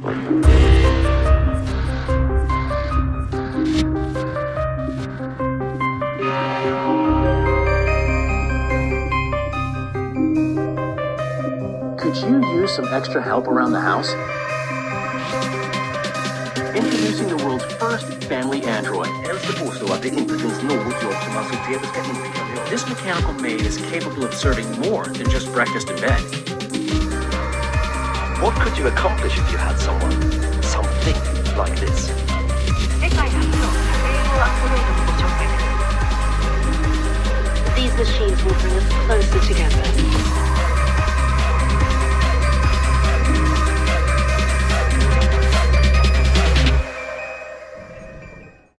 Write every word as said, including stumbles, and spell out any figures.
Could you use some extra help around the house? Introducing the world's first family android. This mechanical maid is capable of serving more than just breakfast in bed. What could you accomplish if you had someone, something like this? These machines will bring us closer together.